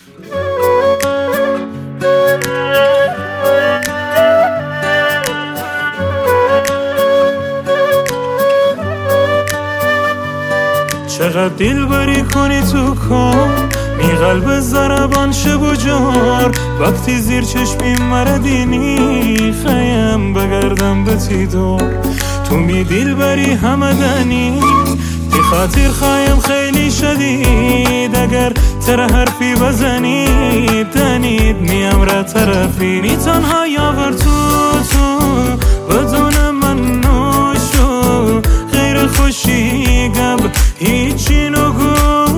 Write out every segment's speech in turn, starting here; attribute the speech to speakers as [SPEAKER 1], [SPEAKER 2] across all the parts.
[SPEAKER 1] چقدر دل بری کنی تو کار می قلب ضربان شب و جار وقتی زیر چشمی مردینی خیم بگردم به تیدار تو می دل بری همدنی بی خاطر خوایم خیلی شدید اگر تر حرفی بزنی دنید میم را طرفی می تنها یاور تو بدون من نوشو غیر خوشی گب هیچی نگو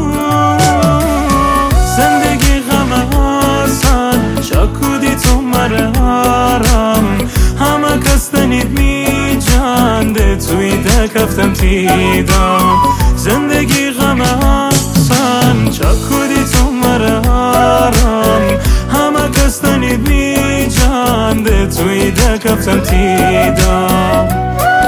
[SPEAKER 1] زندگی غم آسان چاکودی تو مرارم همه کس دنید می جانده توی دکفتم تیدم زندگی غم آسان چاکودی تو مرارم همه کس دنید می جانده توی دکفتم تیدم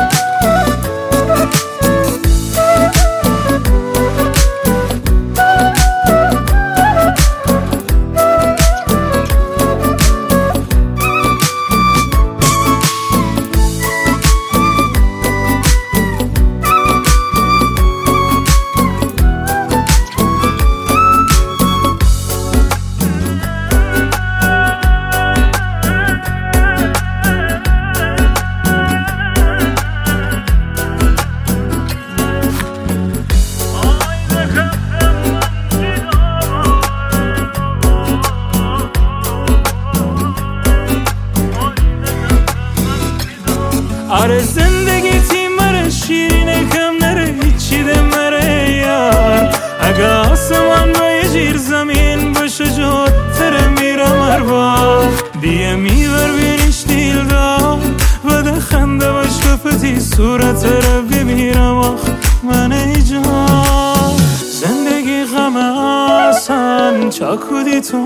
[SPEAKER 1] آره زندگی تی مره شیرینه کم نره هیچی ده مره یار اگه آسمان با یه جیر زمین باشه جات تره میرم اربار دیه میور بینیش دیل دار و ده خنده باش کفتی صورت رو بمیرم آخ من ایجان زندگی غم آسان چاکودی تو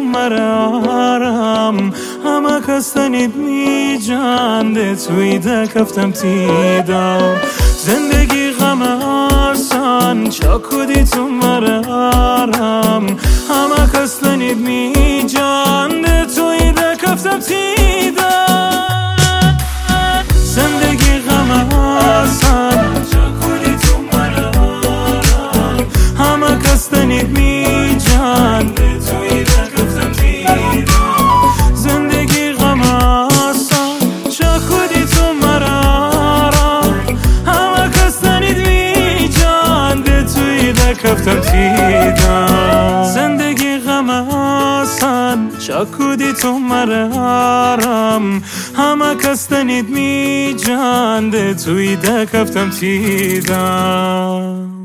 [SPEAKER 1] مرارم همه کس دنید می جانده توی دکفتم تیدم زندگی غم آسان چاکودی تو مرارم همه کس دنید می جانده توی دکفتم تیدم زندگی غم آسان چاکودی تو مرارم همه کس دنید می جانده توی دکفتم تیدم زندگی غم آسان چاکودی تو مرارم همه کس دنید می جانده توی دکفتم تیدم زندگی غم آسان چاکودی تو مرارم همه کس دنید می جانده توی دکفتم تیدم